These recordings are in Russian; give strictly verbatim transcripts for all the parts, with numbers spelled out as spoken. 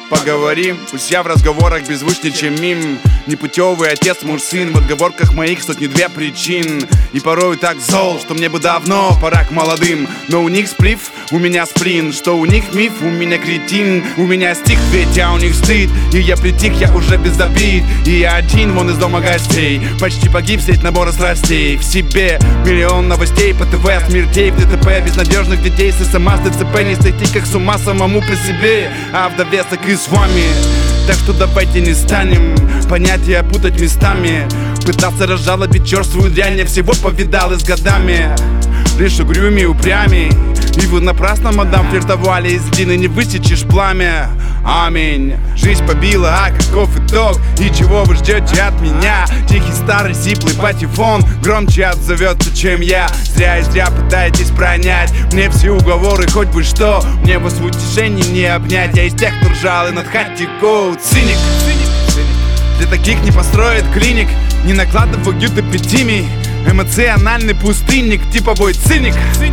поговорим. Пусть я в разговорах беззвучнее, чем мим. Непутевый отец, муж, сын. В отговорках моих сотни-две причин. И порой так зол, что мне бы давно пора к молодым. Но у них сплив, у меня сплин. Что у них миф, у меня кретин. У меня стих, ведь я у них стыд. И я притих, я уже без обид. И я один, вон из дома гостей. Почти погиб сеть набора страстей. В себе миллион новостей по ТВ, смертей в ДТП. Безнадежных детей с СМС, ДЦП. Не сойти как с ума самому по себе. А в довес так и с вами. Так что давайте не станем понятия путать местами. Пытался разжалобить черствую дрянь. Я всего повидал и с годами. Лишь угрюмый, упрямый. И вы напрасно, мадам, флиртовали. Из глины не высечешь пламя. Аминь. Жизнь побила, а каков итог? И чего вы ждете от меня? Тихий старый сиплый патефон громче отзовется, чем я. Зря и зря пытаетесь пронять мне все уговоры, хоть бы что. Мне вас в утешении не обнять. Я из тех, кто ржал и над хатико. Циник. Для таких не построит клиник. Не накладывают эпидемий. Эмоциональный пустынник, типовой циник.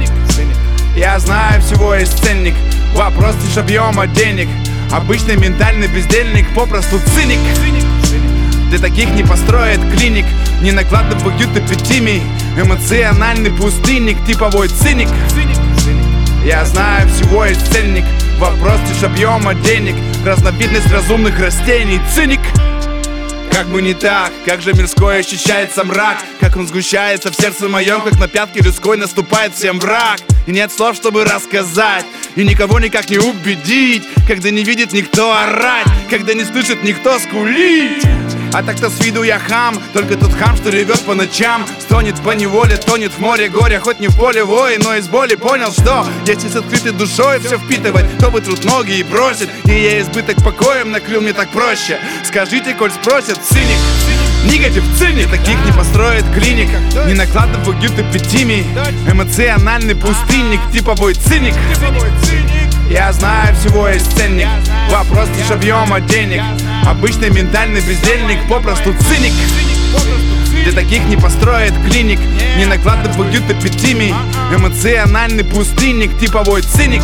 Я знаю, всего есть ценник. Вопрос лишь объема денег. Обычный ментальный бездельник, попросту циник. Для таких не построит клиник. Не накладывают эпидемий. Эмоциональный пустынник, типовой циник. Я знаю, всего есть ценник. Вопрос лишь объема денег. Разновидность разумных растений, циник. Как бы не так, как же мирской ощущается мрак. Как он сгущается в сердце моем, как на пятки людской наступает всем враг. И нет слов, чтобы рассказать, и никого никак не убедить. Когда не видит никто орать, когда не слышит никто скулить. А так-то с виду я хам, только тот хам, что ревет по ночам. Стонет по неволе, тонет в море горя. Хоть не в поле воин, но из боли понял, что если с открытой душой все впитывать, то вытрут ноги и бросит. И я избыток покоем накрыл, мне так проще. Скажите, коль спросят, циник. Негатив циник. Таких не построит клиник. Не накладывают эпидемий. Эмоциональный пустынник, типовой циник. Я знаю, всего есть ценник. Вопрос лишь объема денег. Обычный ментальный бездельник, попросту циник. Для таких не построит клиник. Не накладывают эпидемий. Эмоциональный пустынник, типовой циник.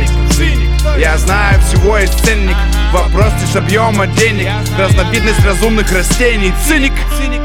Я знаю, всего есть ценник. Вопрос лишь объема денег. Разновидность разумных растений, циник.